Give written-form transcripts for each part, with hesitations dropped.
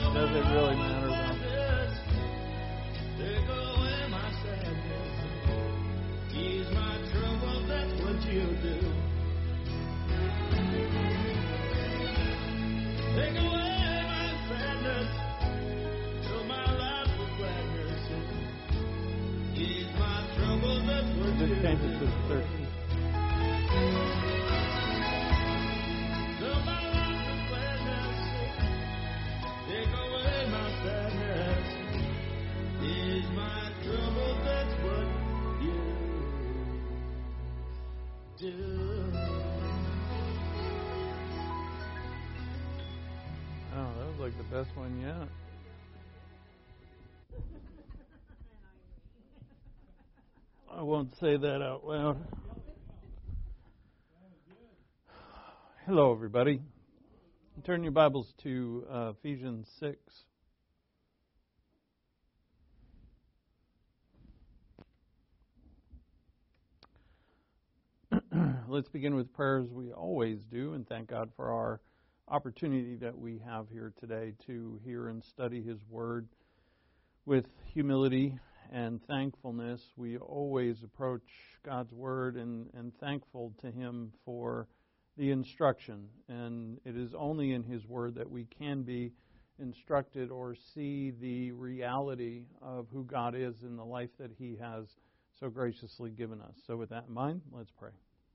Does it really matter, though? Take away my sadness, ease my trouble, that's what you do. Take away my sadness, fill my life with gladness, ease my trouble, that's what you do. Just change it to 13. Fill my life with gladness, take away my sadness, ease my trouble, that's what you do. Oh, that was like the best one yet. I won't say that out loud. Hello, everybody. Turn your Bibles to Ephesians 6. Let's begin with prayer as we always do, and thank God for our opportunity that we have here today to hear and study His Word with humility and thankfulness. We always approach God's Word and thankful to Him for the instruction. And it is only in His Word that we can be instructed or see the reality of who God is in the life that He has so graciously given us. So with that in mind, let's pray.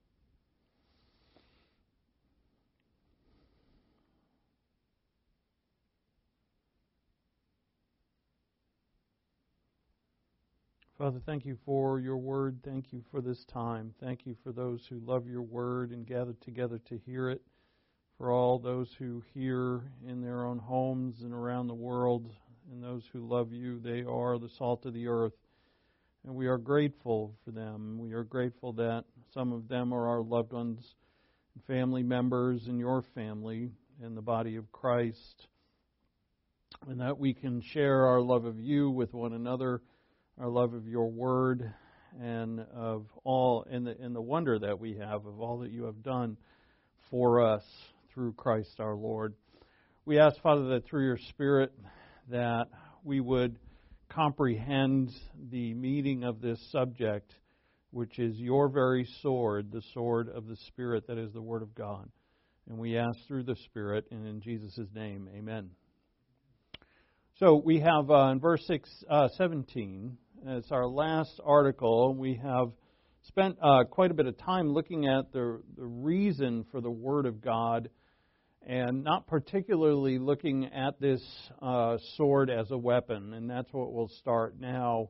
Father, thank you for your word. Thank you for this time. Thank you for those who love your word and gather together to hear it. For all those who hear in their own homes and around the world, and those who love you, they are the salt of the earth. And we are grateful for them. We are grateful that some of them are our loved ones, family members in your family, in the body of Christ. And that we can share our love of you with one another, our love of your word, and of all in the wonder that we have of all that you have done for us through Christ our Lord. We ask, Father, that through your Spirit that we would comprehend the meaning of this subject, which is your very sword, the sword of the Spirit that is the Word of God. And we ask through the Spirit, and in Jesus' name, amen. So we have in verse 17, it's our last article. We have spent quite a bit of time looking at the reason for the Word of God, and not particularly looking at this sword as a weapon. And that's what we'll start now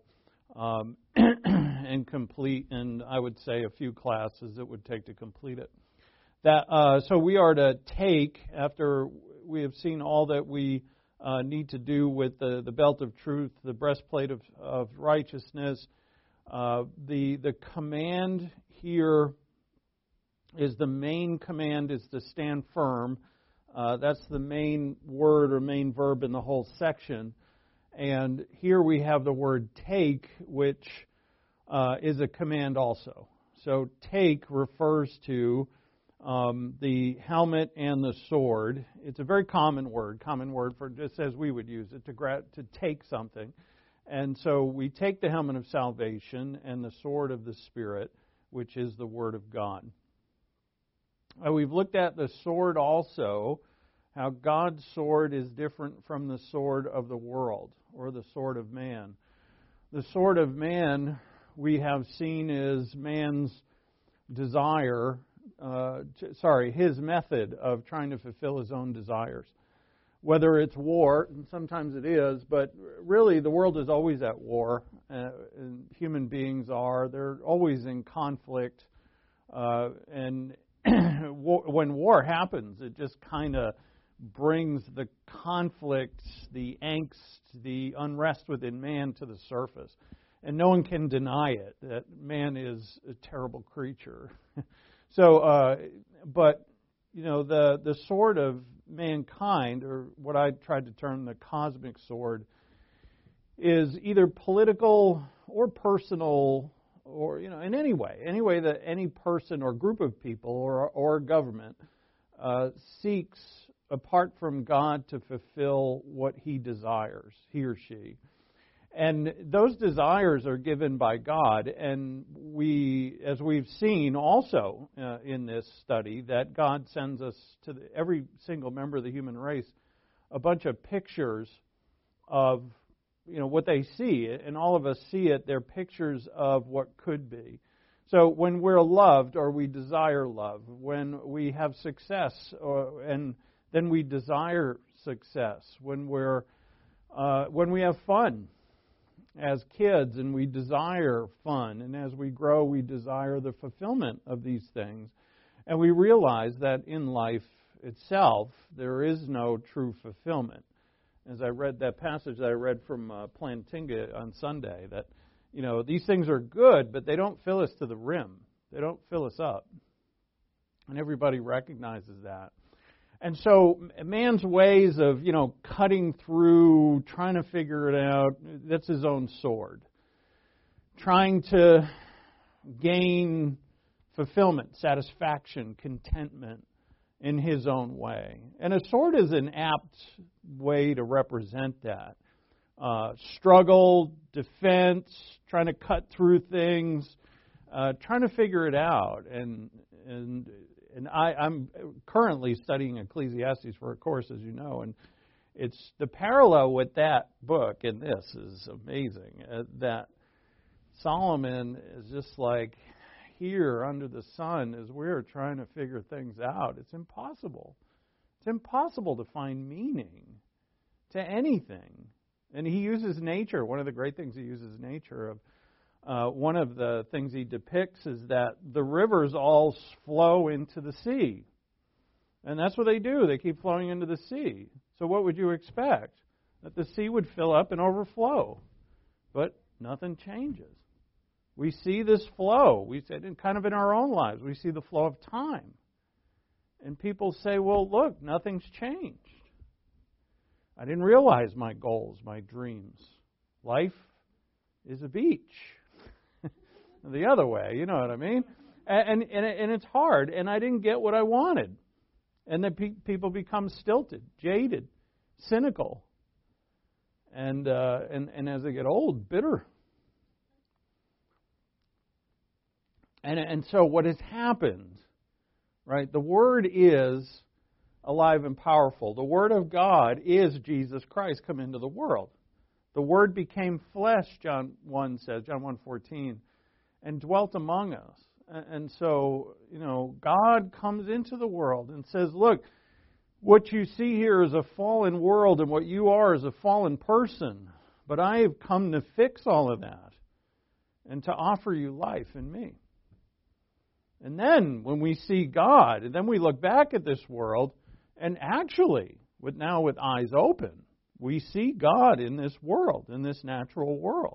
and complete, and I would say a few classes it would take to complete it. So we are to take, after we have seen all that we need to do with the belt of truth, the breastplate of righteousness. The command here is the main command is to stand firm. That's the main word or main verb in the whole section. And here we have the word take, which is a command also. So take refers to the helmet and the sword. It's a very common word for just as we would use it, to take something. And so we take the helmet of salvation and the sword of the Spirit, which is the Word of God. We've looked at the sword also, how God's sword is different from the sword of the world or the sword of man. The sword of man we have seen is man's desire, his method of trying to fulfill his own desires. Whether it's war, and sometimes it is, but really the world is always at war. And human beings are. They're always in conflict. And when war happens, it just kind of brings the conflict, the angst, the unrest within man to the surface. And no one can deny it, that man is a terrible creature. But the sword of mankind, or what I tried to term the cosmic sword, is either political or personal, or in any way that any person or group of people or government seeks apart from God to fulfill what he desires, he or she. And those desires are given by God, and we, as we've seen also in this study, that God sends us to every single member of the human race a bunch of pictures of, what they see, and all of us see it. They're pictures of what could be. So when we're loved, or we desire love, when we have success, and then we desire success, when we have fun as kids, and we desire fun, and as we grow, we desire the fulfillment of these things. And we realize that in life itself, there is no true fulfillment. As I read that passage that I read from Plantinga on Sunday, that, these things are good, but they don't fill us to the rim. They don't fill us up. And everybody recognizes that. And so man's ways of, cutting through, trying to figure it out, that's his own sword. Trying to gain fulfillment, satisfaction, contentment in his own way. And a sword is an apt way to represent that. Struggle, defense, trying to cut through things, trying to figure it out. And I'm currently studying Ecclesiastes for a course, as you know, and it's the parallel with that book and this is amazing. That Solomon is just like here under the sun as we're trying to figure things out. It's impossible. It's impossible to find meaning to anything. And he uses nature. One of the great things he uses nature of. One of the things he depicts is that the rivers all flow into the sea. And that's what they do. They keep flowing into the sea. So what would you expect? That the sea would fill up and overflow. But nothing changes. We see this flow. We said kind of in our own lives. We see the flow of time. And people say, well, look, nothing's changed. I didn't realize my goals, my dreams. Life is a beach. The other way, you know what I mean? And it's hard, and I didn't get what I wanted. And then people become stilted, jaded, cynical, and as they get old, bitter. And so what has happened, right? The Word is alive and powerful. The Word of God is Jesus Christ come into the world. The Word became flesh, John 1 says, John 1:14, and dwelt among us. And so, God comes into the world and says, look, what you see here is a fallen world, and what you are is a fallen person. But I have come to fix all of that and to offer you life in me. And then when we see God, and then we look back at this world, and actually, with eyes open, we see God in this world, in this natural world.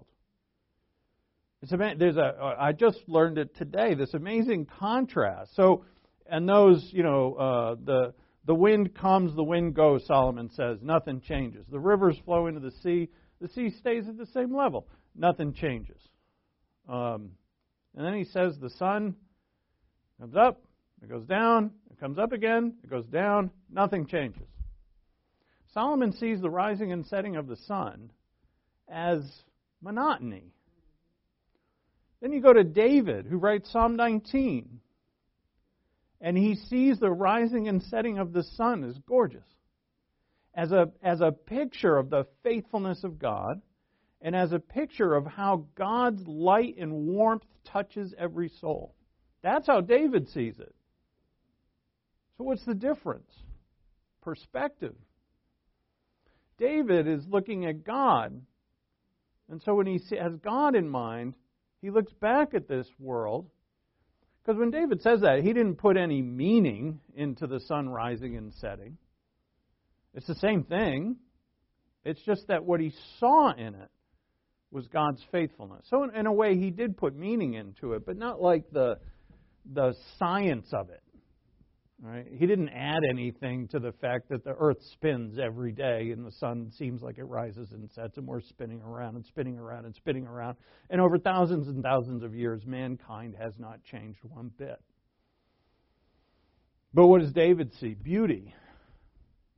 I just learned it today, this amazing contrast. So, and those, the wind comes, the wind goes, Solomon says. Nothing changes. The rivers flow into the sea stays at the same level. Nothing changes. And then he says the sun comes up, it goes down, it comes up again, it goes down, nothing changes. Solomon sees the rising and setting of the sun as monotony. Then you go to David, who writes Psalm 19, and he sees the rising and setting of the sun as gorgeous, as a picture of the faithfulness of God, and as a picture of how God's light and warmth touches every soul. That's how David sees it. So what's the difference? Perspective. David is looking at God, and so when he has God in mind, he looks back at this world, because when David says that, he didn't put any meaning into the sun rising and setting. It's the same thing. It's just that what he saw in it was God's faithfulness. So in a way, he did put meaning into it, but not like the science of it. Right? He didn't add anything to the fact that the earth spins every day and the sun seems like it rises and sets and we're spinning around and spinning around and spinning around. And over thousands and thousands of years, mankind has not changed one bit. But what does David see? Beauty.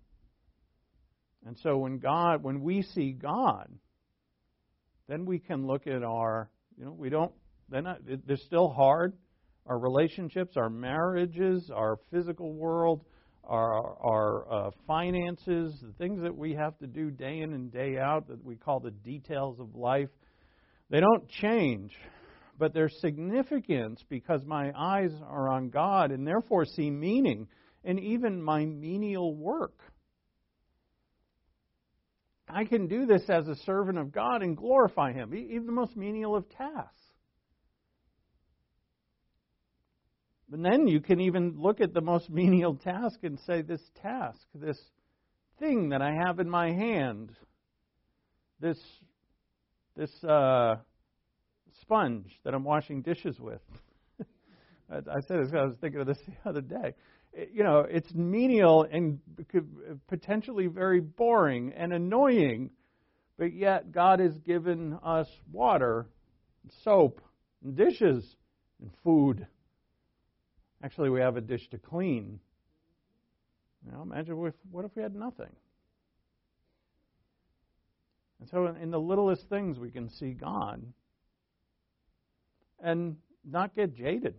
And so when we see God, then we can look at they're still hard. Our relationships, our marriages, our physical world, our finances, the things that we have to do day in and day out that we call the details of life, they don't change, but their significance because my eyes are on God and therefore see meaning in even my menial work. I can do this as a servant of God and glorify Him, even the most menial of tasks. And then you can even look at the most menial task and say, this task, this thing that I have in my hand, this sponge that I'm washing dishes with. I said this, I was thinking of this the other day. It's menial and potentially very boring and annoying, but yet God has given us water, soap, and dishes, and food. Actually, we have a dish to clean. Imagine what if we had nothing? And so in the littlest things we can see God and not get jaded.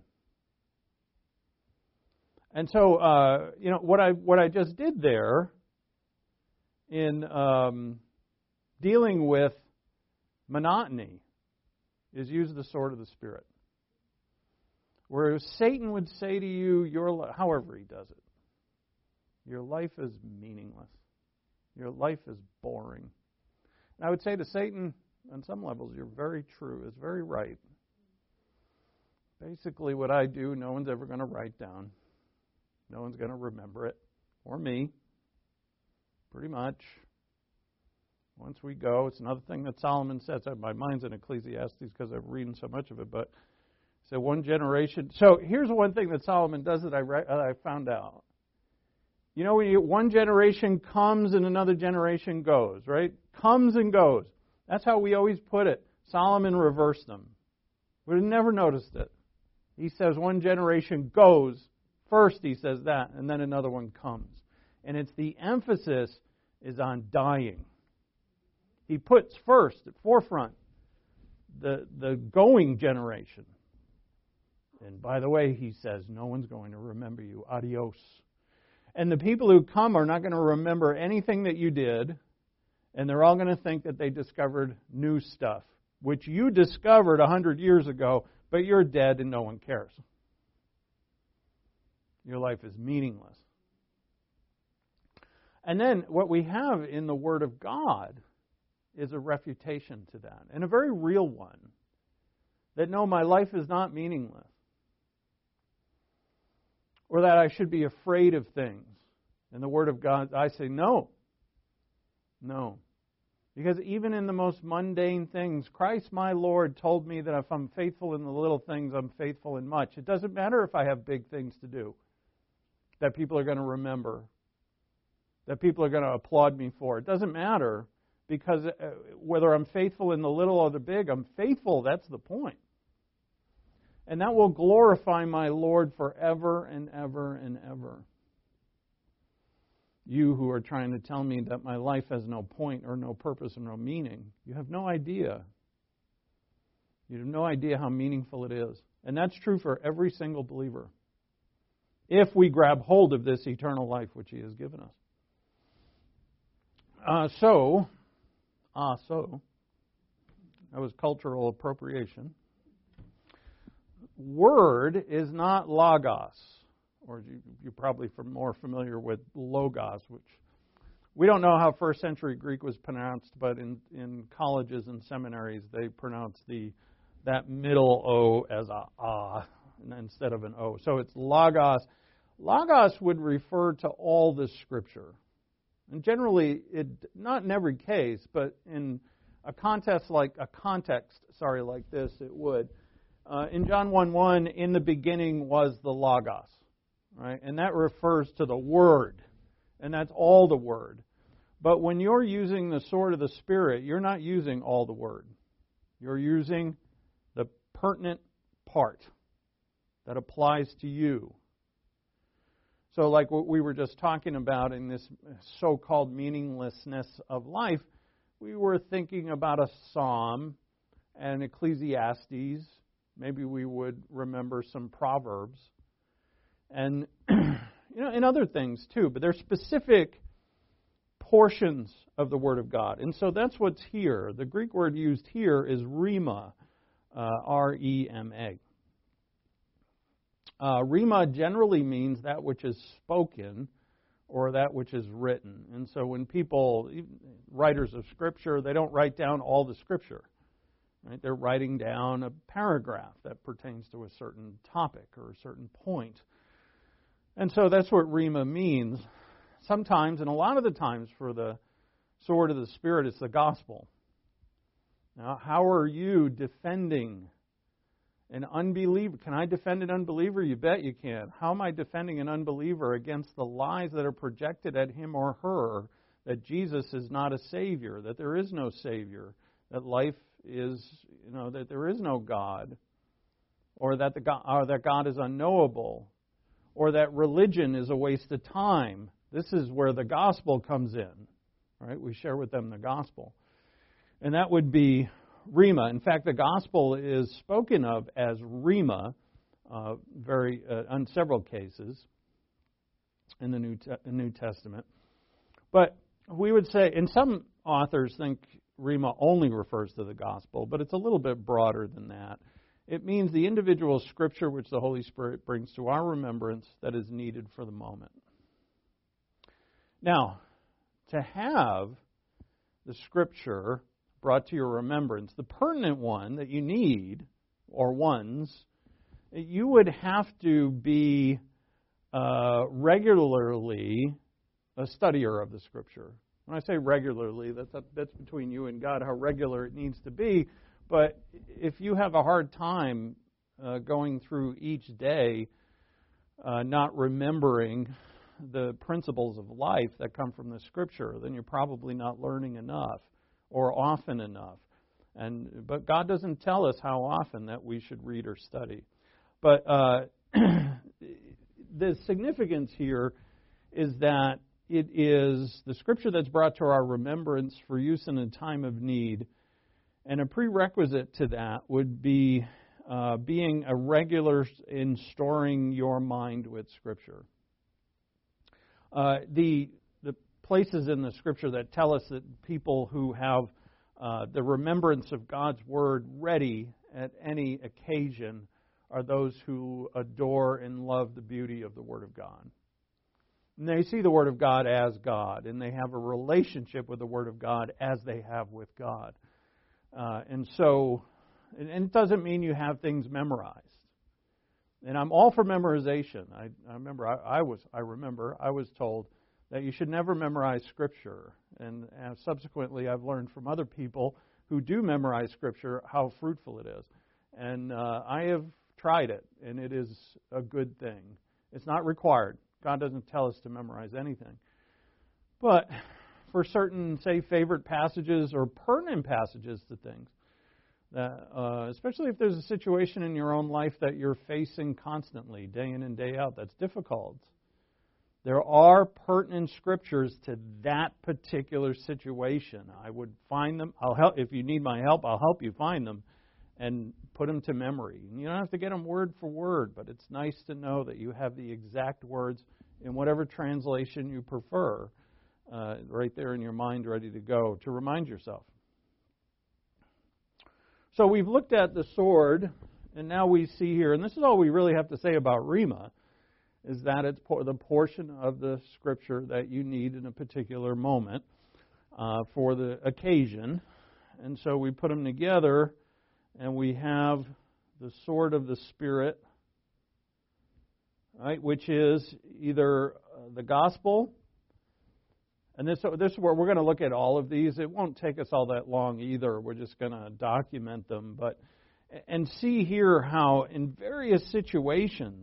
And so, what I just did there in dealing with monotony is use the sword of the Spirit. Where Satan would say to you, however he does it, your life is meaningless. Your life is boring. And I would say to Satan, on some levels, you're very true. It's very right. Basically, what I do, no one's ever going to write down. No one's going to remember it. Or me. Pretty much. Once we go, it's another thing that Solomon says. My mind's in Ecclesiastes because I've read so much of it, but so one generation. So here's one thing that Solomon does that I found out. When one generation comes and another generation goes, right? Comes and goes. That's how we always put it. Solomon reversed them. We've never noticed it. He says one generation goes. First he says that, and then another one comes. And it's the emphasis is on dying. He puts first, at forefront, the going generation. And by the way, he says, no one's going to remember you. Adios. And the people who come are not going to remember anything that you did, and they're all going to think that they discovered new stuff, which you discovered 100 years ago, but you're dead and no one cares. Your life is meaningless. And then what we have in the Word of God is a refutation to that, and a very real one, that no, my life is not meaningless. Or that I should be afraid of things. In the Word of God, I say no. No. Because even in the most mundane things, Christ my Lord told me that if I'm faithful in the little things, I'm faithful in much. It doesn't matter if I have big things to do that people are going to remember, that people are going to applaud me for. It doesn't matter because whether I'm faithful in the little or the big, I'm faithful. That's the point. And that will glorify my Lord forever and ever and ever. You who are trying to tell me that my life has no point or no purpose or no meaning, you have no idea. You have no idea how meaningful it is. And that's true for every single believer. If we grab hold of this eternal life which He has given us. So, that was cultural appropriation. Word is not logos, or you're probably more familiar with logos, which we don't know how first century Greek was pronounced, but in colleges and seminaries they pronounce that middle O as a instead of an O. So it's logos. Logos would refer to all the Scripture. And generally, not in every case, but in a context like this, it would. In John 1:1, in the beginning was the Logos, right? And that refers to the Word, and that's all the Word. But when you're using the sword of the Spirit, you're not using all the Word. You're using the pertinent part that applies to you. So like what we were just talking about in this so-called meaninglessness of life, we were thinking about a psalm and Ecclesiastes. Maybe we would remember some Proverbs. And, and other things too. But there's specific portions of the Word of God. And so that's what's here. The Greek word used here is rhema, R-E-M-A. Rhema generally means that which is spoken or that which is written. And so when people, writers of Scripture, they don't write down all the Scripture. Right? They're writing down a paragraph that pertains to a certain topic or a certain point. And so that's what rhema means. Sometimes, and a lot of the times for the sword of the Spirit, it's the gospel. Now, how are you defending an unbeliever? Can I defend an unbeliever? You bet you can. How am I defending an unbeliever against the lies that are projected at him or her that Jesus is not a Savior, that there is no Savior, that life is, that there is no God, or that that God is unknowable, or that religion is a waste of time? This is where the gospel comes in. Right? We share with them the gospel. And that would be rhema. In fact, the gospel is spoken of as rhema on several cases in the New Testament. But we would say, and some authors think rhema only refers to the gospel, but it's a little bit broader than that. It means the individual scripture which the Holy Spirit brings to our remembrance that is needed for the moment. Now, to have the scripture brought to your remembrance, the pertinent one that you need, or ones, you would have to be regularly a studier of the scripture. When I say regularly, that's between you and God, how regular it needs to be. But if you have a hard time going through each day, not remembering the principles of life that come from the Scripture, then you're probably not learning enough or often enough. But God doesn't tell us how often that we should read or study. But the significance here is that it is the Scripture that's brought to our remembrance for use in a time of need. And a prerequisite to that would be being a regular in storing your mind with Scripture. The places in the Scripture that tell us that people who have the remembrance of God's Word ready at any occasion are those who adore and love the beauty of the Word of God. And they see the Word of God as God, and they have a relationship with the Word of God as they have with God. And it doesn't mean you have things memorized. And I'm all for memorization. I remember I was told that you should never memorize Scripture. And subsequently, I've learned from other people who do memorize Scripture how fruitful it is. And I have tried it, and it is a good thing. It's not required. God doesn't tell us to memorize anything. But for certain, say, favorite passages or pertinent passages to things, that, especially if there's a situation in your own life that you're facing constantly, day in and day out, that's difficult. There are pertinent scriptures to that particular situation. I would find them. I'll help if you need my help. I'll help you find them and put them to memory. You don't have to get them word for word, but it's nice to know that you have the exact words in whatever translation you prefer, right there in your mind, ready to go to remind yourself. So we've looked at the sword, and now we see here, and this is all we really have to say about Rhema, is that it's the portion of the Scripture that you need in a particular moment for the occasion. And so we put them together, and we have the sword of the Spirit, right, which is either the gospel. And this is where we're going to look at all of these. It won't take us all that long either. We're just going to document them, and see here how in various situations,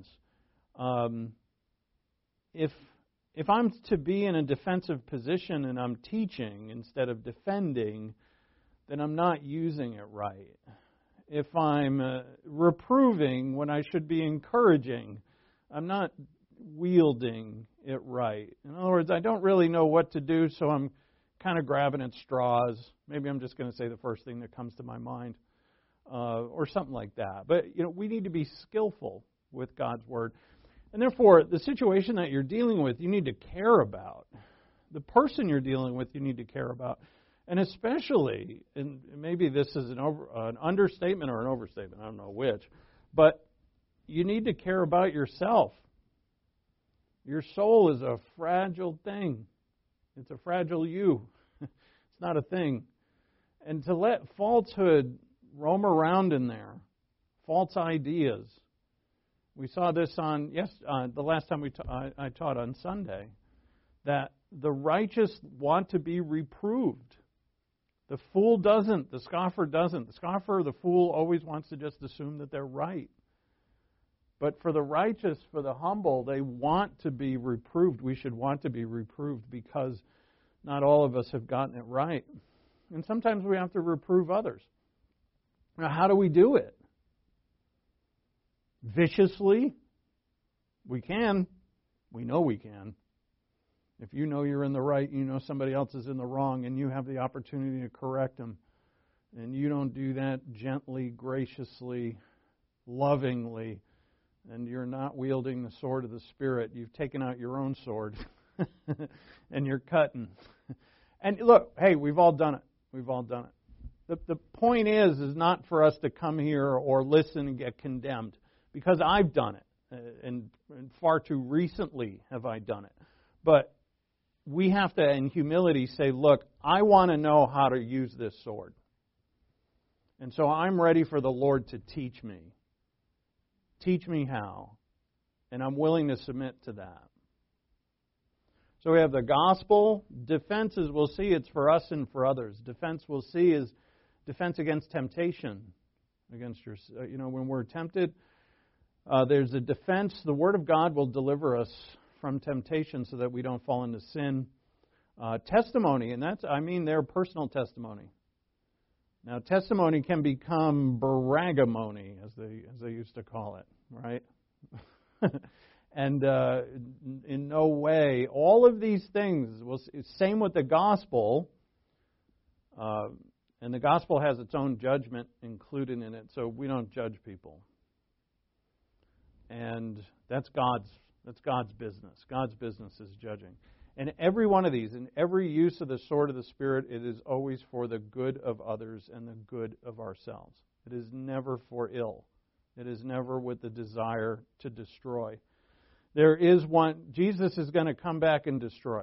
if I'm to be in a defensive position and I'm teaching instead of defending, then I'm not using it right. If I'm reproving when I should be encouraging, I'm not wielding it right. In other words, I don't really know what to do, so I'm kind of grabbing at straws. Maybe I'm just going to say the first thing that comes to my mind, or something like that. But we need to be skillful with God's Word. And therefore, the situation that you're dealing with, you need to care about. The person you're dealing with, you need to care about. And especially, and maybe this is an understatement or an overstatement, I don't know which, but you need to care about yourself. Your soul is a fragile thing. It's a fragile you. It's not a thing. And to let falsehood roam around in there, false ideas. We saw this on the last time I taught on Sunday, that the righteous want to be reproved. The fool doesn't. The scoffer doesn't. The scoffer, the fool, always wants to just assume that they're right. But for the righteous, for the humble, they want to be reproved. We should want to be reproved because not all of us have gotten it right. And sometimes we have to reprove others. Now, how do we do it? Viciously? We can. We know we can. If you know you're in the right, you know somebody else is in the wrong, and you have the opportunity to correct them, and you don't do that gently, graciously, lovingly, and you're not wielding the sword of the Spirit, you've taken out your own sword, and you're cutting. And look, hey, we've all done it. We've all done it. The point is not for us to come here or listen and get condemned, because I've done it, and far too recently have I done it. But we have to, in humility, say, look, I want to know how to use this sword. And so I'm ready for the Lord to teach me. Teach me how. And I'm willing to submit to that. So we have the gospel. Defenses, we'll see it's for us and for others. Defense, we'll see, is defense against temptation. Against your, when we're tempted, there's a defense. The Word of God will deliver us from temptation so that we don't fall into sin. Testimony, and their personal testimony. Now, testimony can become braggamony, as they used to call it, right? And in no way, all of these things, same with the gospel, and the gospel has its own judgment included in it, so we don't judge people. And that's God's business. God's business is judging. And every one of these, in every use of the sword of the Spirit, it is always for the good of others and the good of ourselves. It is never for ill. It is never with the desire to destroy. There is one, Jesus is going to come back and destroy.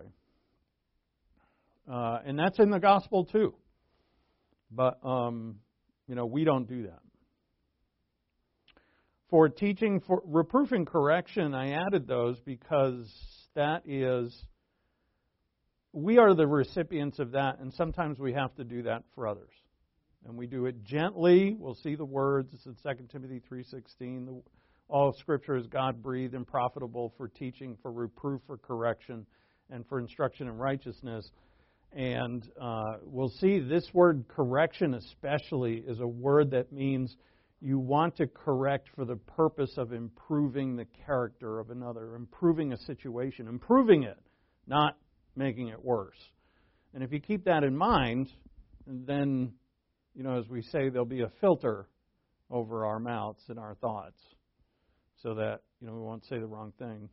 And that's in the gospel too. But, we don't do that. For teaching, for reproof and correction, I added those because we are the recipients of that, and sometimes we have to do that for others. And we do it gently. We'll see the words. It's in 2 Timothy 3:16. All Scripture is God-breathed and profitable for teaching, for reproof, for correction, and for instruction in righteousness. And we'll see this word correction especially is a word that means you want to correct for the purpose of improving the character of another, improving a situation, improving it, not making it worse. And if you keep that in mind, then, as we say, there'll be a filter over our mouths and our thoughts so that, we won't say the wrong thing.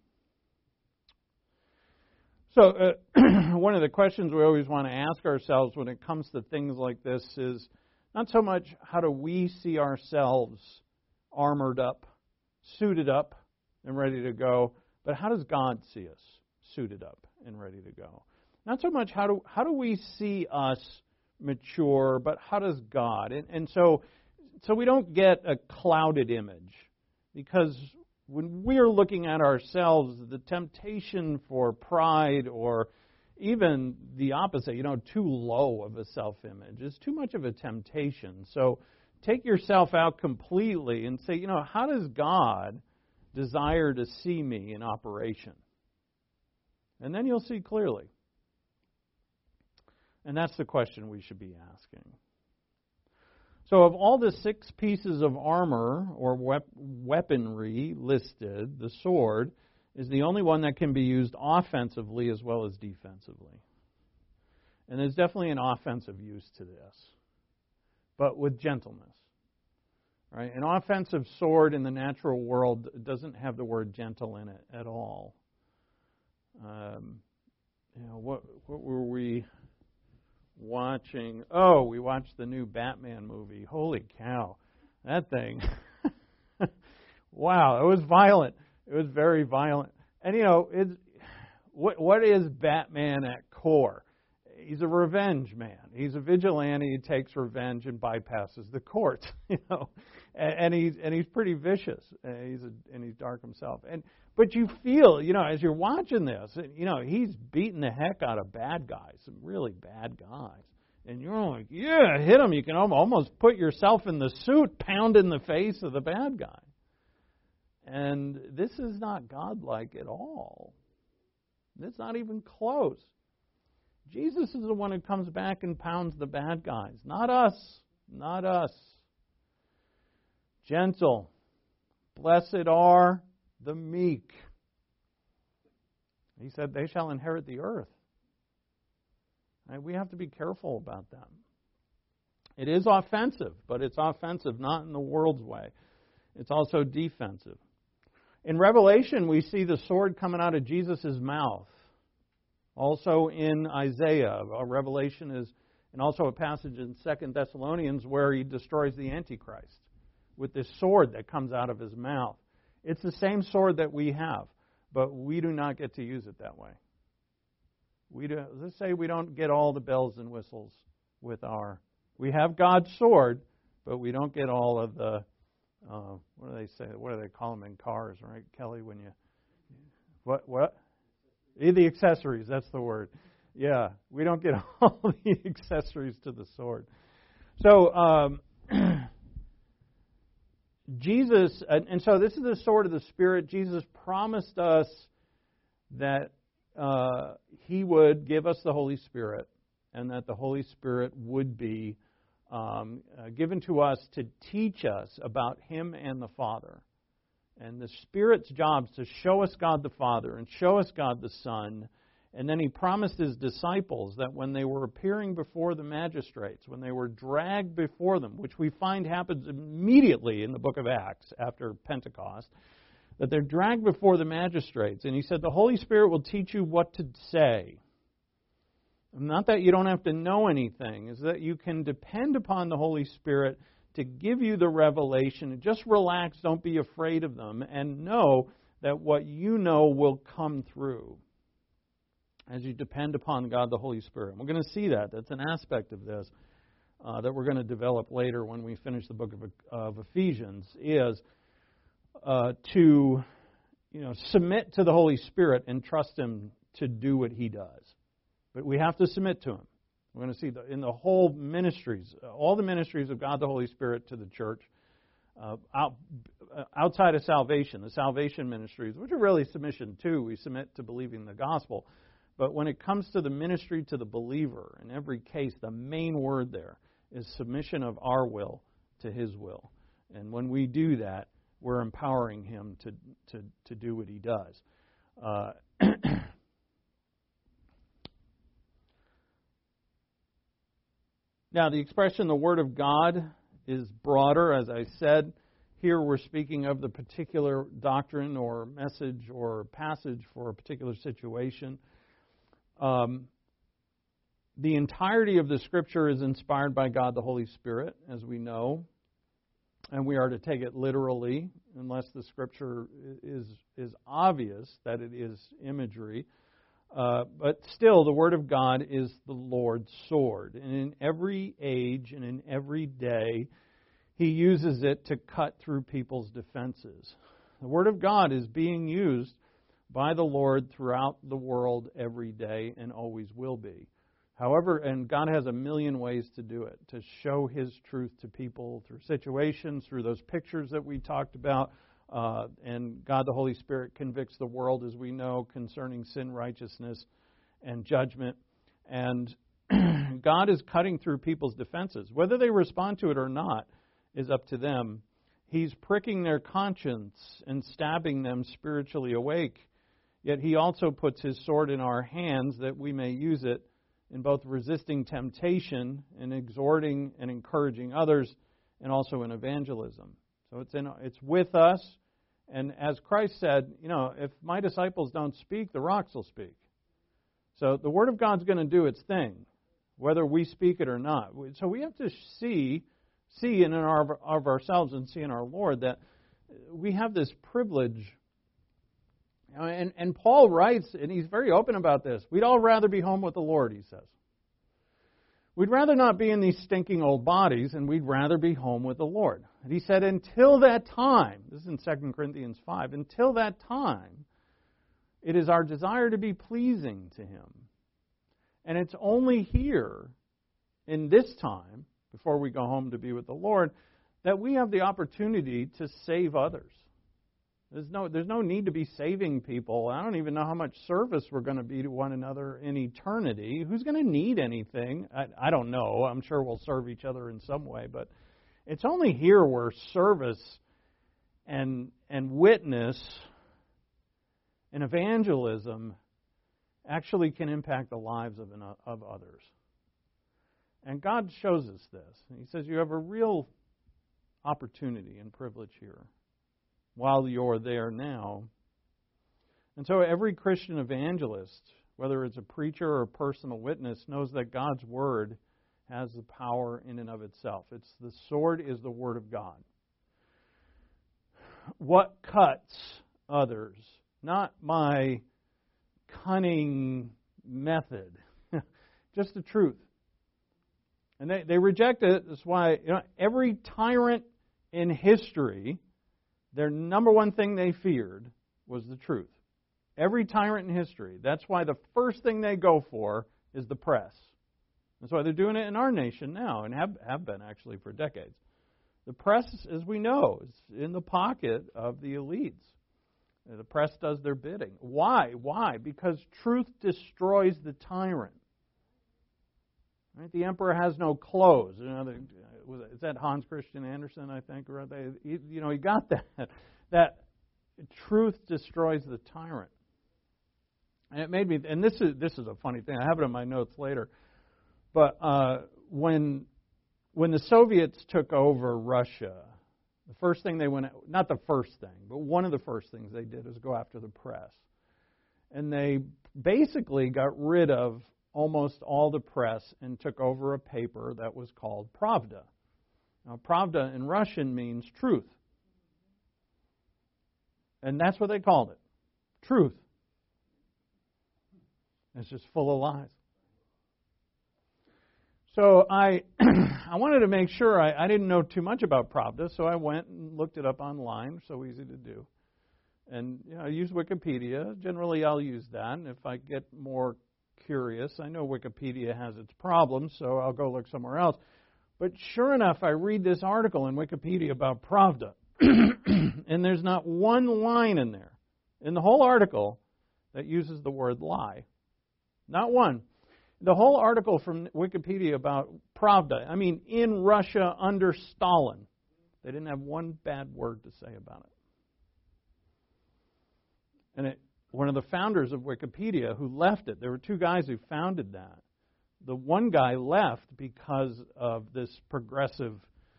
So one of the questions we always want to ask ourselves when it comes to things like this is not so much how do we see ourselves armored up, suited up, and ready to go, but how does God see us suited up and ready to go? Not so much how do we see us mature, but how does God? And so we don't get a clouded image, because when we're looking at ourselves, the temptation for pride or even the opposite, too low of a self-image is too much of a temptation. So take yourself out completely and say, how does God desire to see me in operation? And then you'll see clearly. And that's the question we should be asking. So of all the 6 pieces of armor or weaponry listed, the sword is the only one that can be used offensively as well as defensively. And there's definitely an offensive use to this, but with gentleness. Right? An offensive sword in the natural world doesn't have the word gentle in it at all. What were we watching? Oh, we watched the new Batman movie. Holy cow. That thing. Wow, it was violent. It was very violent. And what is Batman at core? He's a revenge man. He's a vigilante. He takes revenge and bypasses the courts. And he's pretty vicious. And he's dark himself. But you feel, as you're watching this, he's beating the heck out of bad guys, some really bad guys. And you're like, yeah, hit him. You can almost put yourself in the suit, pounding the face of the bad guy. And this is not godlike at all. It's not even close. Jesus is the one who comes back and pounds the bad guys. Not us. Not us. Gentle. Blessed are the meek. He said they shall inherit the earth. And we have to be careful about them. It is offensive, but it's offensive not in the world's way. It's also defensive. In Revelation, we see the sword coming out of Jesus' mouth. Also in Isaiah, Revelation is, and also a passage in 2 Thessalonians where he destroys the Antichrist with this sword that comes out of his mouth. It's the same sword that we have, but we do not get to use it that way. Let's say we don't get all the bells and whistles with we have God's sword, but we don't get all of the, what do they say? What do they call them in cars, right, Kelly? When you, what? The accessories, that's the word. Yeah, we don't get all the accessories to the sword. So, Jesus, and so this is the sword of the Spirit. Jesus promised us that He would give us the Holy Spirit, and that the Holy Spirit would be given to us to teach us about Him and the Father. And the Spirit's job is to show us God the Father and show us God the Son. And then He promised His disciples that when they were appearing before the magistrates, when they were dragged before them, which we find happens immediately in the book of Acts after Pentecost, that they're dragged before the magistrates. And He said, the Holy Spirit will teach you what to say. Not that you don't have to know anything, is that you can depend upon the Holy Spirit to give you the revelation. Just relax, don't be afraid of them, and know that what you know will come through as you depend upon God the Holy Spirit. We're going to see that. That's an aspect of this that we're going to develop later when we finish the book of Ephesians, is to submit to the Holy Spirit and trust Him to do what He does. But we have to submit to Him. We're going to see in the whole ministries, all the ministries of God the Holy Spirit to the church, outside of salvation, the salvation ministries, which are really submission too. We submit to believing the gospel. But when it comes to the ministry to the believer, in every case, the main word there is submission of our will to His will. And when we do that, we're empowering Him to do what He does. Now, the expression, the Word of God, is broader, as I said. Here we're speaking of the particular doctrine or message or passage for a particular situation. The entirety of the Scripture is inspired by God the Holy Spirit, as we know. And we are to take it literally, unless the Scripture is obvious that it is imagery. But still, the Word of God is the Lord's sword. And in every age and in every day, He uses it to cut through people's defenses. The Word of God is being used by the Lord throughout the world every day and always will be. However, and God has a million ways to do it, to show His truth to people through situations, through those pictures that we talked about. And God the Holy Spirit convicts the world, as we know, concerning sin, righteousness, and judgment. And God is cutting through people's defenses. Whether they respond to it or not is up to them. He's pricking their conscience and stabbing them spiritually awake Yet He also puts His sword in our hands that we may use it in both resisting temptation and exhorting and encouraging others, and also in evangelism. So it's with us. And as Christ said, if my disciples don't speak, the rocks will speak. So the Word of God's going to do its thing, whether we speak it or not. So we have to see in of ourselves and see in our Lord that we have this privilege. And Paul writes, and he's very open about this, we'd all rather be home with the Lord, he says. We'd rather not be in these stinking old bodies, and we'd rather be home with the Lord. And he said, until that time, this is in 2 Corinthians 5, until that time, it is our desire to be pleasing to Him. And it's only here, in this time, before we go home to be with the Lord, that we have the opportunity to save others. There's no need to be saving people. I don't even know how much service we're going to be to one another in eternity. Who's going to need anything? I don't know. I'm sure we'll serve each other in some way, but it's only here where service and witness and evangelism actually can impact the lives of others. And God shows us this. He says you have a real opportunity and privilege here while you're there now. And so every Christian evangelist, whether it's a preacher or a personal witness, knows that God's Word has the power in and of itself. The sword is the Word of God. What cuts others? Not my cunning method, just the truth. And they reject it. That's why every tyrant in history, their number one thing they feared was the truth. Every tyrant in history. That's why the first thing they go for is the press. That's why they're doing it in our nation now, and have been actually for decades. The press, as we know, is in the pocket of the elites. The press does their bidding. Why? Why? Because truth destroys the tyrant. Right? The emperor has no clothes. Is that Hans Christian Andersen, I think? Or he got that. That truth destroys the tyrant. And it made me. And this is a funny thing. I have it in my notes later. But when the Soviets took over Russia, the first thing they not the first thing, but one of the first things they did was go after the press. And they basically got rid of almost all the press and took over a paper that was called Pravda. Now, Pravda in Russian means truth. And that's what they called it. Truth. It's just full of lies. So I wanted to make sure I didn't know too much about Pravda, so I went and looked it up online. So easy to do. And I use Wikipedia. Generally, I'll use that. And if I get more curious, I know Wikipedia has its problems, so I'll go look somewhere else. But sure enough, I read this article in Wikipedia about Pravda, and there's not one line in there, in the whole article, that uses the word lie. Not one. The whole article from Wikipedia about Pravda, in Russia under Stalin, they didn't have one bad word to say about it. And one of the founders of Wikipedia who left it, there were two guys who founded that. The one guy left because of this progressive,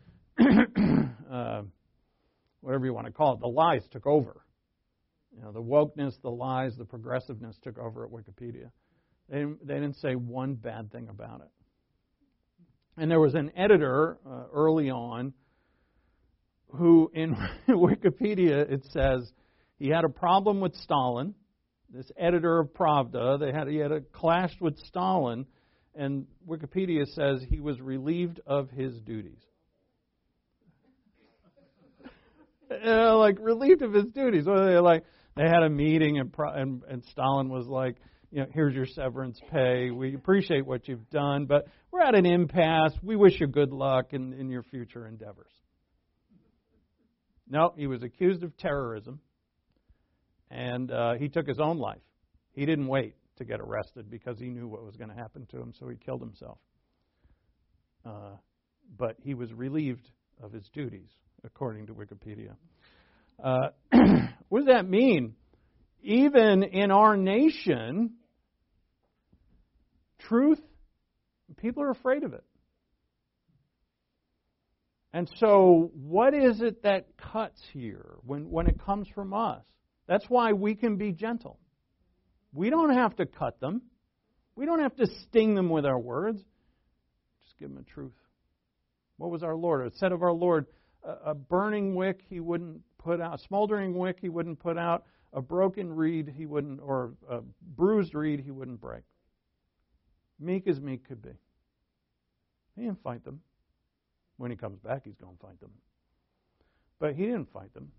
whatever you want to call it, the lies took over. The wokeness, the lies, the progressiveness took over at Wikipedia. They didn't say one bad thing about it. And there was an editor early on who, in Wikipedia, it says he had a problem with Stalin. This editor of Pravda, he had a clash with Stalin, and Wikipedia says he was relieved of his duties. Relieved of his duties. They had a meeting, and Stalin was like, here's your severance pay. We appreciate what you've done, but we're at an impasse. We wish you good luck in your future endeavors. No, he was accused of terrorism, and he took his own life. He didn't wait to get arrested because he knew what was going to happen to him, so he killed himself. But he was relieved of his duties, according to Wikipedia. What does that mean? even in our nation, truth, people are afraid of it. And so, what is it that cuts here when it comes from us? That's why we can be gentle. We don't have to cut them. We don't have to sting them with our words. Just give them the truth. What was our Lord? It said of our Lord, a burning wick He wouldn't put out, a smoldering wick He wouldn't put out, a broken reed He wouldn't, or a bruised reed He wouldn't break. Meek as meek could be. He didn't fight them. When He comes back, He's going to fight them. But He didn't fight them.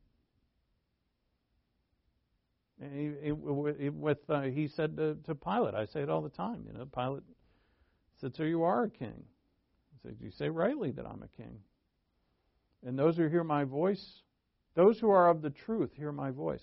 He said to Pilate, I say it all the time, Pilate said, so you are a king. He said, you say rightly that I'm a king. And those who hear my voice, those who are of the truth, hear my voice.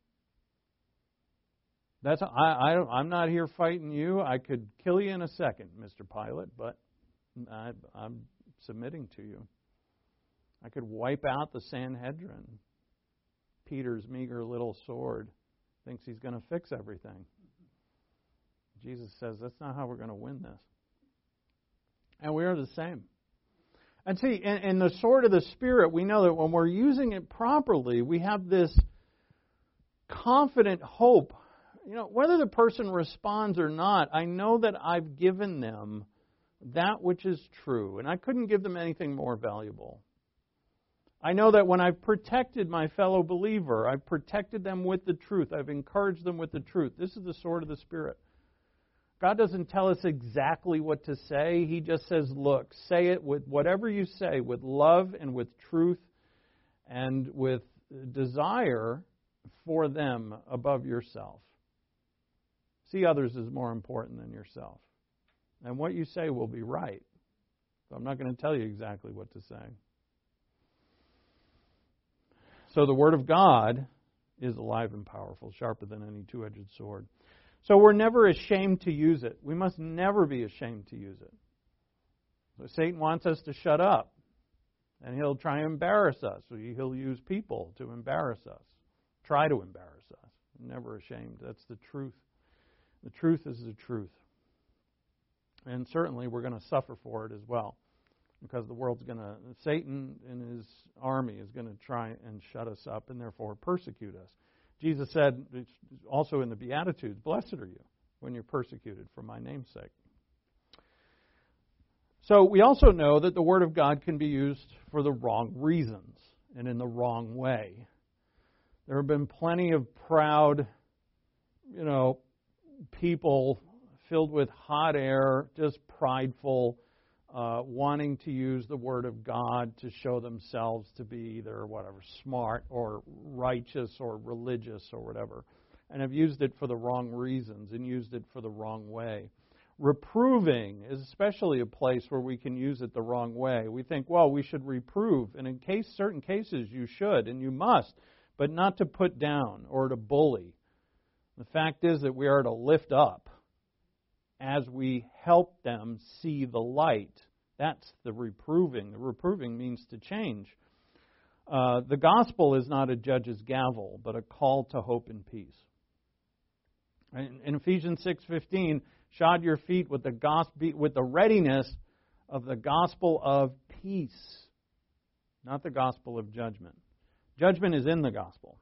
I'm not here fighting you. I could kill you in a second, Mr. Pilate, but I'm submitting to you. I could wipe out the Sanhedrin. Peter's meager little sword thinks he's going to fix everything. Jesus says that's not how we're going to win this. And we are the same. And see, in the sword of the Spirit, we know that when we're using it properly, we have this confident hope. Whether the person responds or not, I know that I've given them that which is true, and I couldn't give them anything more valuable. I know that when I've protected my fellow believer, I've protected them with the truth. I've encouraged them with the truth. This is the sword of the Spirit. God doesn't tell us exactly what to say. He just says, look, say it with whatever you say, with love and with truth and with desire for them above yourself. See others as more important than yourself. And what you say will be right. So I'm not going to tell you exactly what to say. So the Word of God is alive and powerful, sharper than any two-edged sword. So we're never ashamed to use it. We must never be ashamed to use it. So Satan wants us to shut up, and he'll try and embarrass us. So he'll use people to embarrass us, try to embarrass us. Never ashamed. That's the truth. The truth is the truth. And certainly we're going to suffer for it as well. Because Satan and his army is going to try and shut us up and therefore persecute us. Jesus said, also in the Beatitudes, blessed are you when you're persecuted for my name's sake. So we also know that the Word of God can be used for the wrong reasons and in the wrong way. There have been plenty of proud, people filled with hot air, just prideful, wanting to use the Word of God to show themselves to be either smart or righteous or religious or whatever, and have used it for the wrong reasons and used it for the wrong way. Reproving is especially a place where we can use it the wrong way. We think, we should reprove, and in certain cases you should and you must, but not to put down or to bully. The fact is that we are to lift up as we help them see the light. That's the reproving. The reproving means to change. The gospel is not a judge's gavel, but a call to hope and peace. In Ephesians 6:15, shod your feet with the readiness of the gospel of peace, not the gospel of judgment. Judgment is in the gospel.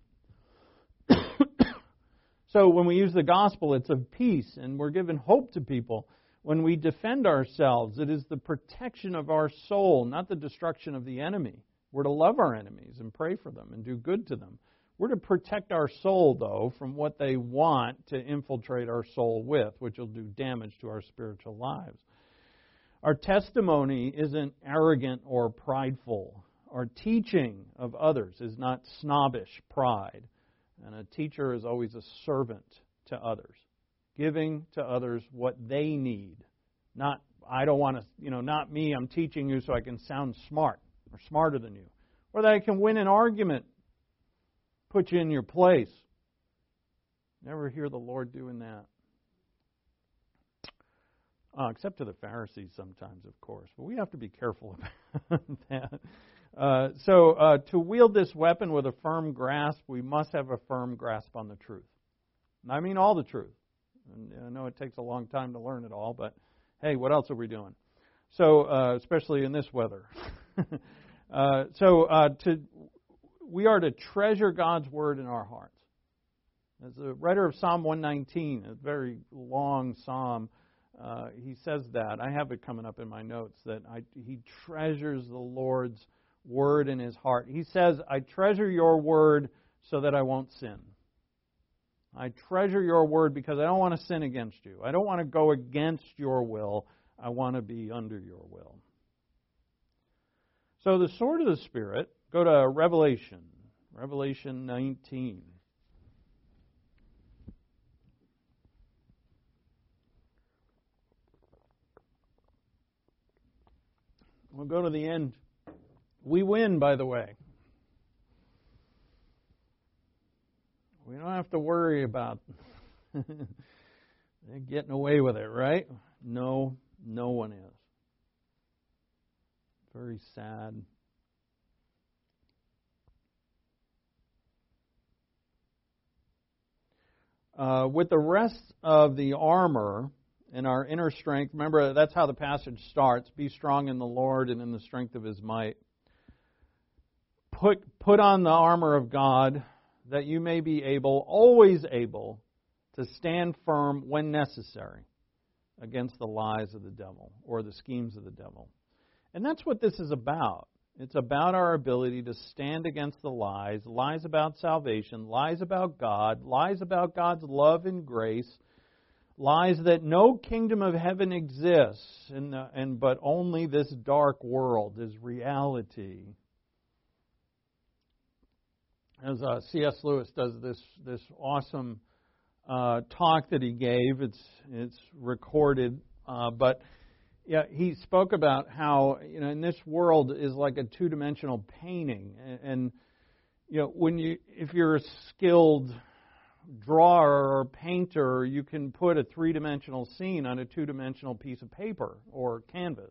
So when we use the gospel, it's of peace, and we're giving hope to people. When we defend ourselves, it is the protection of our soul, not the destruction of the enemy. We're to love our enemies and pray for them and do good to them. We're to protect our soul, though, from what they want to infiltrate our soul with, which will do damage to our spiritual lives. Our testimony isn't arrogant or prideful. Our teaching of others is not snobbish pride. And a teacher is always a servant to others, giving to others what they need. Not, I don't want to, not me, I'm teaching you so I can sound smart or smarter than you. Or that I can win an argument, put you in your place. Never hear the Lord doing that. except to the Pharisees sometimes, of course. But we have to be careful about that. To wield this weapon with a firm grasp, we must have a firm grasp on the truth. And I mean all the truth. And I know it takes a long time to learn it all, but hey, what else are we doing? Especially in this weather. We are to treasure God's Word in our hearts. As the writer of Psalm 119, a very long psalm, he says that. I have it coming up in my notes, that he treasures the Lord's Word in his heart. He says, I treasure your Word so that I won't sin. I treasure your Word because I don't want to sin against you. I don't want to go against your will. I want to be under your will. So the sword of the Spirit, go to Revelation 19. We'll go to the end. We win, by the way. We don't have to worry about getting away with it, right? No one is. Very sad. With the rest of the armor and our inner strength, remember that's how the passage starts. Be strong in the Lord and in the strength of His might. Put on the armor of God, that you may be able, always able, to stand firm when necessary against the lies of the devil or the schemes of the devil. And that's what this is about. It's about our ability to stand against the lies about salvation, lies about God, lies about God's love and grace, lies that no kingdom of heaven exists, but only this dark world is reality. As C.S. Lewis does this awesome talk that he gave, it's recorded, but yeah, he spoke about how in this world is like a two-dimensional painting, and if you're a skilled drawer or painter, you can put a three-dimensional scene on a two-dimensional piece of paper or canvas.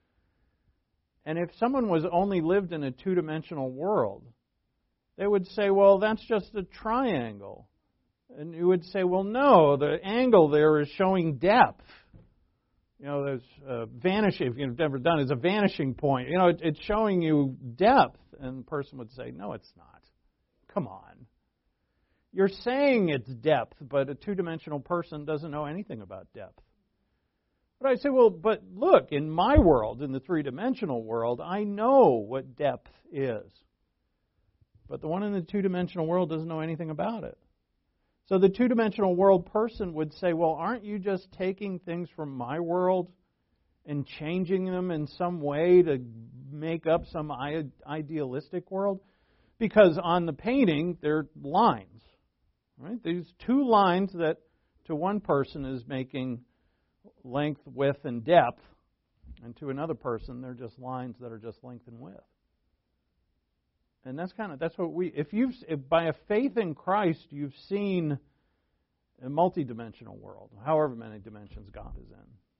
And if someone was only lived in a two-dimensional world, they would say, well, that's just a triangle. And you would say, well, no, the angle there is showing depth. There's vanishing, if you've never done it, it's a vanishing point. It's showing you depth. And the person would say, no, it's not. Come on. You're saying it's depth, but a two-dimensional person doesn't know anything about depth. But I say, well, but look, in my world, in the three-dimensional world, I know what depth is. But the one in the two-dimensional world doesn't know anything about it. So the two-dimensional world person would say, well, aren't you just taking things from my world and changing them in some way to make up some idealistic world? Because on the painting, there are lines. Right? These two lines that to one person is making length, width, and depth, and to another person, they're just lines that are just length and width. And that's what if by a faith in Christ you've seen a multidimensional world, however many dimensions God is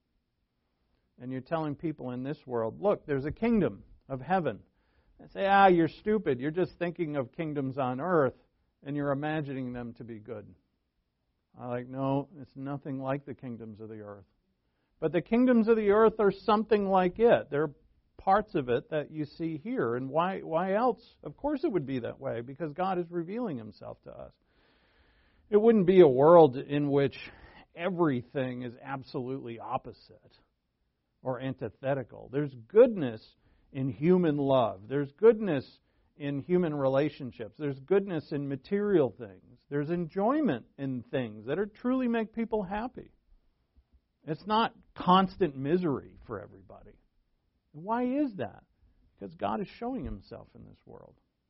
in, and you're telling people in this world, look, there's a kingdom of heaven. They say, you're stupid. You're just thinking of kingdoms on earth, and you're imagining them to be good. I'm like, no, it's nothing like the kingdoms of the earth. But the kingdoms of the earth are something like it. They're parts of it that you see here. And why else? Of course it would be that way, because God is revealing Himself to us. It wouldn't be a world in which everything is absolutely opposite or antithetical. There's goodness in human love. There's goodness in human relationships. There's goodness in material things. There's enjoyment in things that truly make people happy. It's not constant misery for everybody. Why is that? Because God is showing Himself in this world.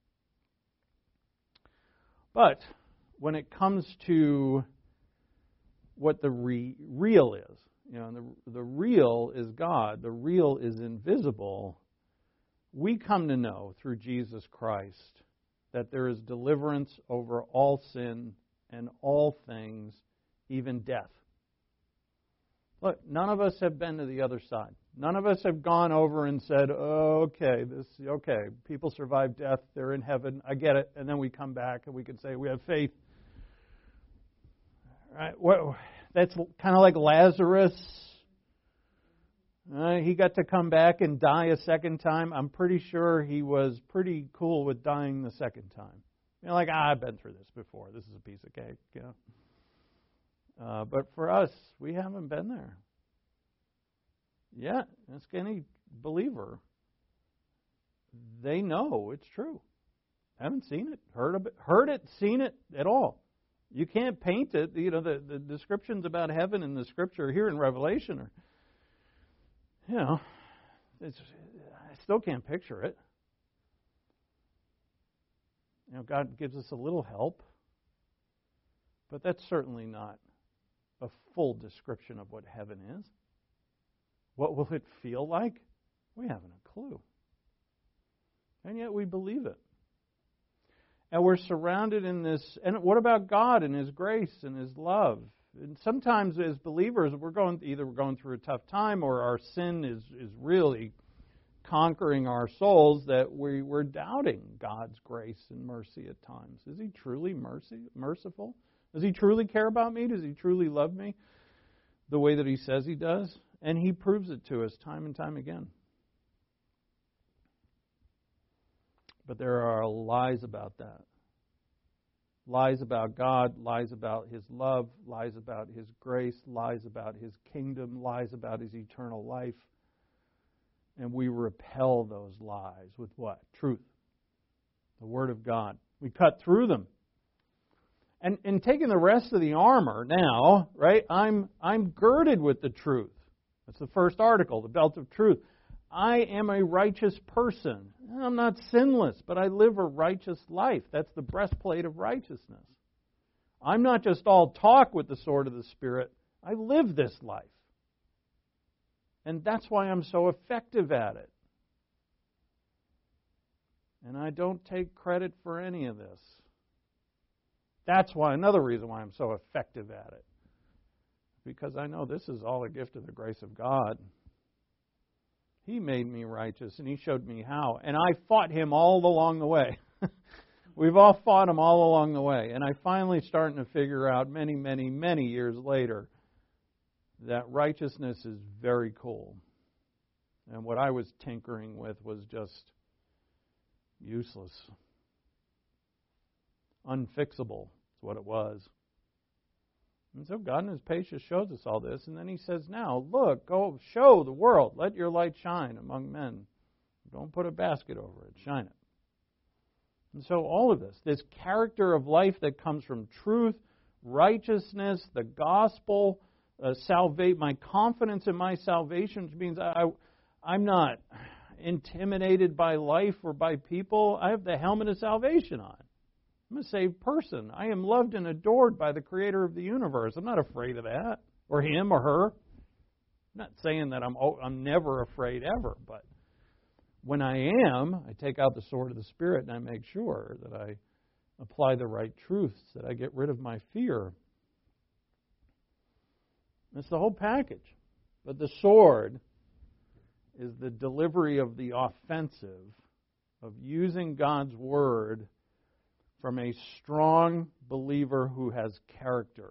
But when it comes to what the real is, the real is God, the real is invisible, we come to know through Jesus Christ that there is deliverance over all sin and all things, even death. Look, none of us have been to the other side. None of us have gone over and said, oh, okay, people survive death, they're in heaven, I get it, and then we come back and we can say we have faith. Right? Well, that's kind of like Lazarus. He got to come back and die a second time. I'm pretty sure he was pretty cool with dying the second time. Like, I've been through this before. This is a piece of cake. But for us, we haven't been there. Yet, ask any believer. They know it's true. Haven't seen it, heard it, seen it at all. You can't paint it. The descriptions about heaven in the Scripture here in Revelation are, I still can't picture it. God gives us a little help, but that's certainly not a full description of what heaven is. What will it feel like? We haven't a clue. And yet we believe it. And we're surrounded in this. And what about God and His grace and His love? And sometimes as believers, we're going through a tough time, or our sin is really conquering our souls, that we're doubting God's grace and mercy at times. Is He truly merciful? Does He truly care about me? Does He truly love me the way that He says He does? And He proves it to us time and time again. But there are lies about that. Lies about God, lies about His love, lies about His grace, lies about His kingdom, lies about His eternal life. And we repel those lies with what? Truth. The Word of God. We cut through them. And taking the rest of the armor now, right, I'm girded with the truth. That's the first article, the belt of truth. I am a righteous person. I'm not sinless, but I live a righteous life. That's the breastplate of righteousness. I'm not just all talk with the sword of the Spirit. I live this life. And that's why I'm so effective at it. And I don't take credit for any of this. That's why, another reason why I'm so effective at it. Because I know this is all a gift of the grace of God. He made me righteous, and He showed me how. And I fought Him all along the way. We've all fought Him all along the way. And I finally starting to figure out many, many, many years later that righteousness is very cool. And what I was tinkering with was just useless. Unfixable is what it was. And so God in His patience shows us all this. And then He says, now, look, go show the world. Let your light shine among men. Don't put a basket over it. Shine it. And so all of this character of life that comes from truth, righteousness, the gospel, my confidence in my salvation, which means I'm not intimidated by life or by people. I have the helmet of salvation on. I'm a saved person. I am loved and adored by the Creator of the universe. I'm not afraid of that, or him or her. I'm not saying that I'm never afraid ever, but when I am, I take out the sword of the Spirit and I make sure that I apply the right truths, that I get rid of my fear. It's the whole package. But the sword is the delivery of the offensive, of using God's Word from a strong believer who has character.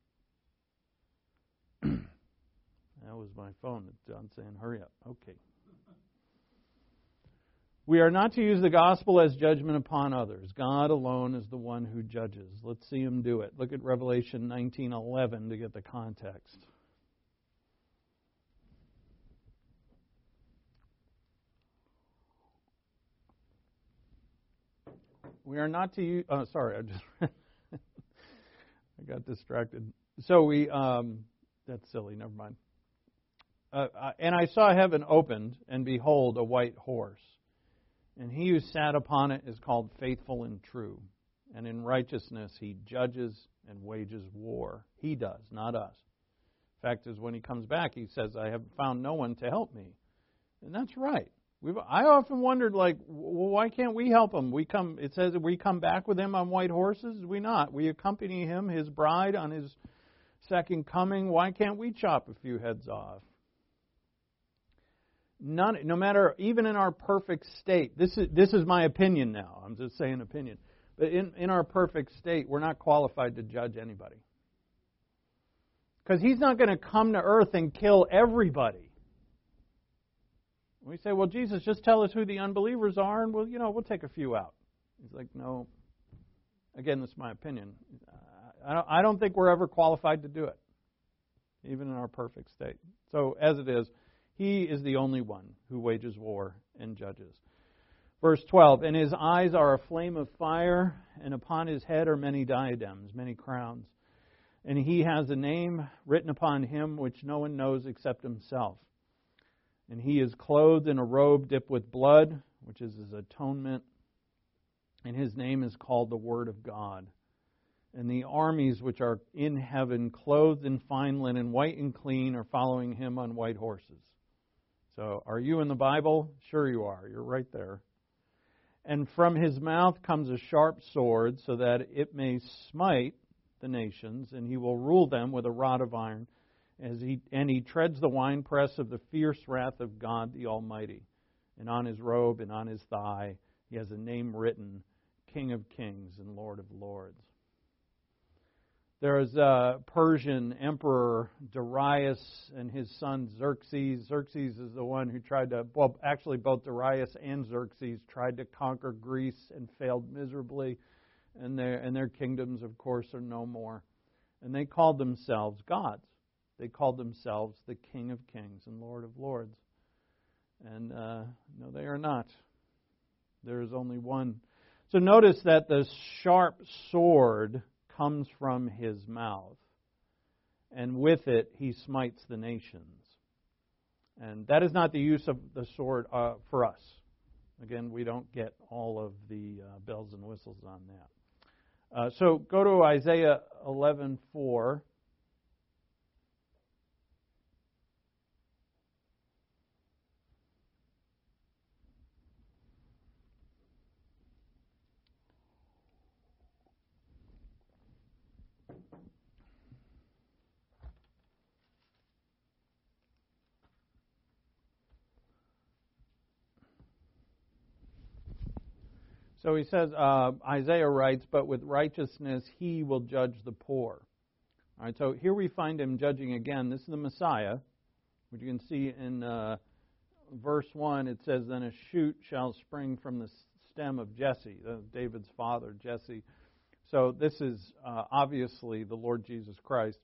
That was my phone. John saying, hurry up. Okay. We are not to use the gospel as judgment upon others. God alone is the one who judges. Let's see Him do it. Look at Revelation 19:11 to get the context. We are not to use... Oh, sorry, I got distracted. So that's silly, never mind. And I saw heaven opened, and behold, a white horse. And he who sat upon it is called Faithful and True. And in righteousness he judges and wages war. He does, not us. In fact, is when He comes back, He says, I have found no one to help me. And that's right. I often wondered, well, why can't we help Him? It says that we come back with Him on white horses. We not. We accompany Him, His bride, on His second coming, why can't we chop a few heads off? No matter, even in our perfect state, this is my opinion now. I'm just saying opinion. But in our perfect state, we're not qualified to judge anybody. Because He's not going to come to earth and kill everybody. We say, well, Jesus, just tell us who the unbelievers are, and we'll take a few out. He's like, no. Again, this is my opinion. I don't think we're ever qualified to do it, even in our perfect state. So, as it is, He is the only one who wages war and judges. Verse 12, and His eyes are a flame of fire, and upon His head are many diadems, many crowns. And He has a name written upon Him which no one knows except Himself. And He is clothed in a robe dipped with blood, which is His atonement. And His name is called the Word of God. And the armies which are in heaven, clothed in fine linen, white and clean, are following Him on white horses. So, are you in the Bible? Sure you are. You're right there. And from His mouth comes a sharp sword, so that it may smite the nations, and He will rule them with a rod of iron. And He treads the winepress of the fierce wrath of God the Almighty. And on His robe and on His thigh He has a name written, King of Kings and Lord of Lords. There is a Persian emperor, Darius, and his son Xerxes. Xerxes is the one who tried to, well, actually both Darius and Xerxes tried to conquer Greece and failed miserably. And their kingdoms, of course, are no more. And they called themselves gods. They called themselves the King of Kings and Lord of Lords. And no, they are not. There is only one. So notice that the sharp sword comes from His mouth, and with it He smites the nations. And that is not the use of the sword for us. Again, we don't get all of the bells and whistles on that. So go to Isaiah 11:4. So he says, Isaiah writes, but with righteousness He will judge the poor. All right, so here we find Him judging again. This is the Messiah, which you can see in verse 1. It says, then a shoot shall spring from the stem of Jesse, David's father, Jesse. So this is obviously the Lord Jesus Christ.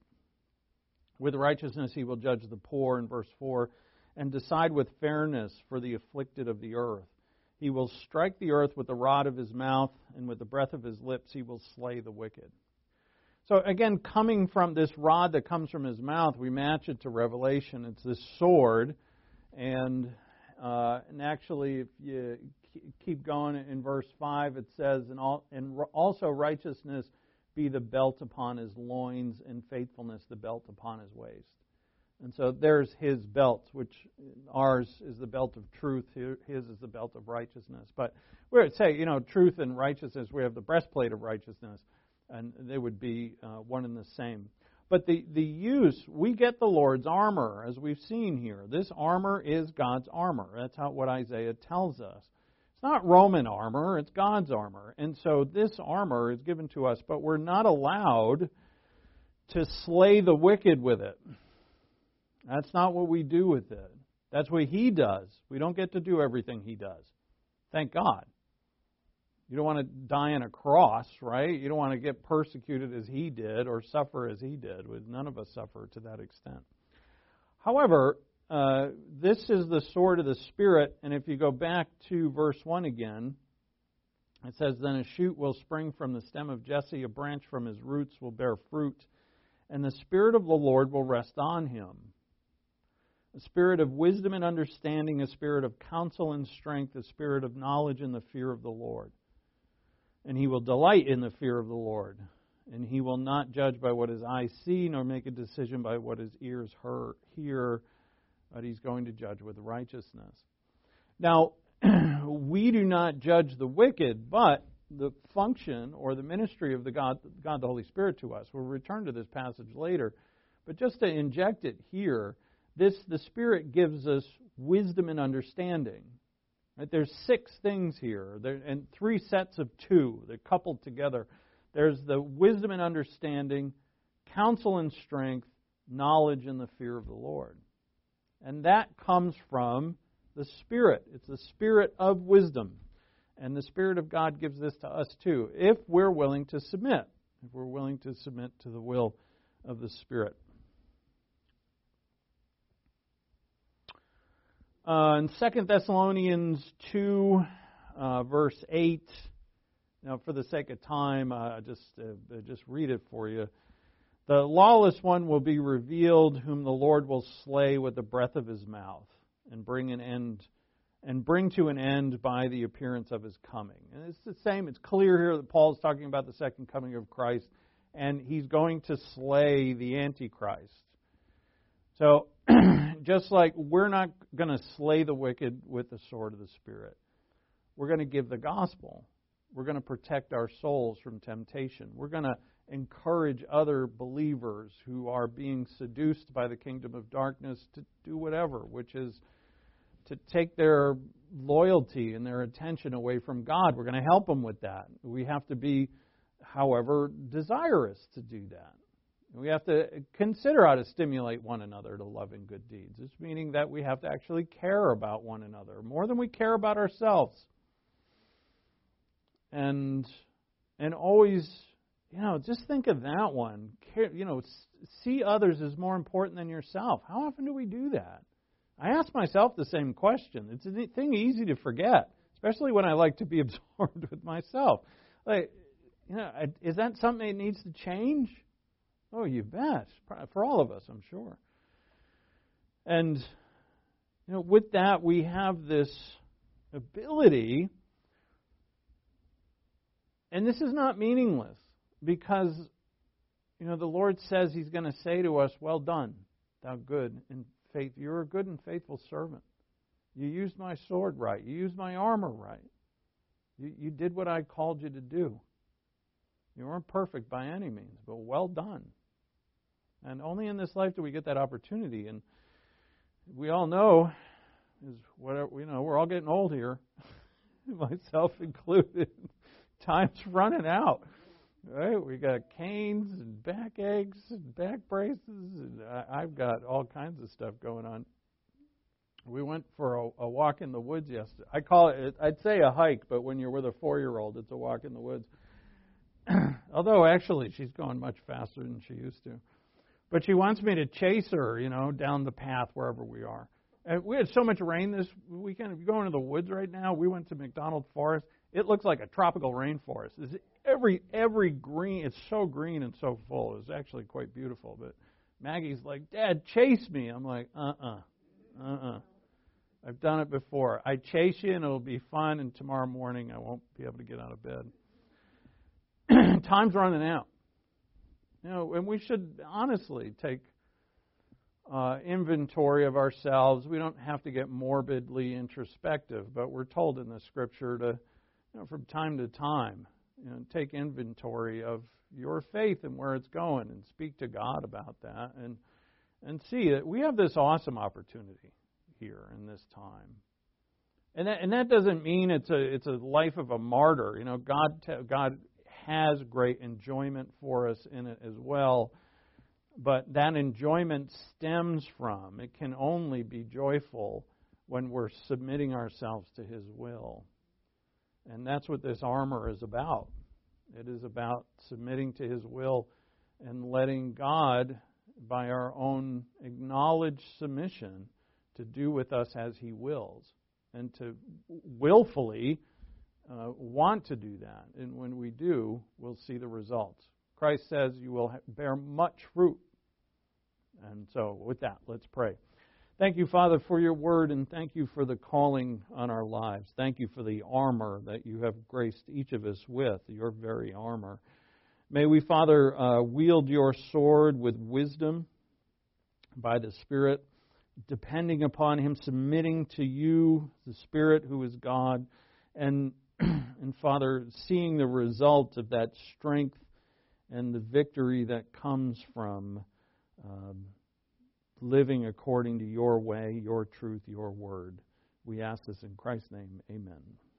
With righteousness He will judge the poor, in verse 4, and decide with fairness for the afflicted of the earth. He will strike the earth with the rod of His mouth, and with the breath of His lips He will slay the wicked. So again, coming from this rod that comes from His mouth, we match it to Revelation. It's this sword, and actually, if you keep going in verse 5, it says, and also righteousness be the belt upon His loins, and faithfulness the belt upon His waist. And so there's His belt, which ours is the belt of truth. His is the belt of righteousness. But we would say, truth and righteousness, we have the breastplate of righteousness, and they would be one and the same. But the use, we get the Lord's armor, as we've seen here. This armor is God's armor. That's what Isaiah tells us. It's not Roman armor, it's God's armor. And so this armor is given to us, but we're not allowed to slay the wicked with it. That's not what we do with it. That's what He does. We don't get to do everything He does. Thank God. You don't want to die on a cross, right? You don't want to get persecuted as He did or suffer as He did. None of us suffer to that extent. However, this is the sword of the Spirit, and if you go back to verse 1 again, it says, then a shoot will spring from the stem of Jesse, a branch from his roots will bear fruit, and the Spirit of the Lord will rest on Him. A spirit of wisdom and understanding, a spirit of counsel and strength, a spirit of knowledge and the fear of the Lord. And He will delight in the fear of the Lord. And He will not judge by what His eyes see, nor make a decision by what His ears hear, but He's going to judge with righteousness. Now, we do not judge the wicked, but the function or the ministry of the God the Holy Spirit to us, we'll return to this passage later, But just to inject it here, the Spirit gives us wisdom and understanding. Right? There's 6 things here, and 3 sets of 2. They're coupled together. There's the wisdom and understanding, counsel and strength, knowledge and the fear of the Lord. And that comes from the Spirit. It's the Spirit of wisdom. And the Spirit of God gives this to us too, if we're willing to submit. If we're willing to submit to the will of the Spirit. In 2 Thessalonians 2, verse 8, now for the sake of time, just read it for you. The lawless one will be revealed, whom the Lord will slay with the breath of his mouth, and bring to an end by the appearance of his coming. And it's the same. It's clear here that Paul is talking about the second coming of Christ, and he's going to slay the Antichrist. So, just like we're not going to slay the wicked with the sword of the Spirit, we're going to give the gospel. We're going to protect our souls from temptation. We're going to encourage other believers who are being seduced by the kingdom of darkness to do whatever, which is to take their loyalty and their attention away from God. We're going to help them with that. We have to be, however, desirous to do that. We have to consider how to stimulate one another to love and good deeds. It's meaning that we have to actually care about one another more than we care about ourselves. And always, just think of that one. See others as more important than yourself. How often do we do that? I ask myself the same question. It's a thing easy to forget, especially when I like to be absorbed with myself. Is that something that needs to change? Oh, you bet. For all of us, I'm sure. And, with that, we have this ability, and this is not meaningless, because, the Lord says He's going to say to us, well done, thou good and faith. You're a good and faithful servant. You used my sword right. You used my armor right. You did what I called you to do. You weren't perfect by any means, but well done. And only in this life do we get that opportunity. And we all know, we're all getting old here, myself included. Time's running out. Right? We got canes and backaches and back braces, and I've got all kinds of stuff going on. We went for a walk in the woods yesterday. I call it, I'd say a hike, but when you're with a 4-year-old, it's a walk in the woods. Although, actually, she's going much faster than she used to. But she wants me to chase her, down the path wherever we are. And we had so much rain this weekend. If you go into the woods right now, we went to McDonald Forest. It looks like a tropical rainforest. Every green, it's so green and so full. It's actually quite beautiful. But Maggie's like, Dad, chase me. I'm like, I've done it before. I chase you and it'll be fun, and tomorrow morning I won't be able to get out of bed. Time's running out. And we should honestly take inventory of ourselves. We don't have to get morbidly introspective, but we're told in the Scripture to, from time to time, take inventory of your faith and where it's going, and speak to God about that, and see that we have this awesome opportunity here in this time. And that doesn't mean it's a life of a martyr. God has great enjoyment for us in it as well, but that enjoyment stems from, it can only be joyful when we're submitting ourselves to His will. And that's what this armor is about. It is about submitting to His will and letting God, by our own acknowledged submission, to do with us as He wills, and to willfully want to do that. And when we do, we'll see the results. Christ says you will bear much fruit. And so with that, let's pray. Thank you, Father, for your word, and thank you for the calling on our lives. Thank you for the armor that you have graced each of us with, your very armor. May we, Father, wield your sword with wisdom by the Spirit, depending upon Him, submitting to you, the Spirit who is God, and Father, seeing the result of that strength and the victory that comes from living according to your way, your truth, your word. We ask this in Christ's name. Amen.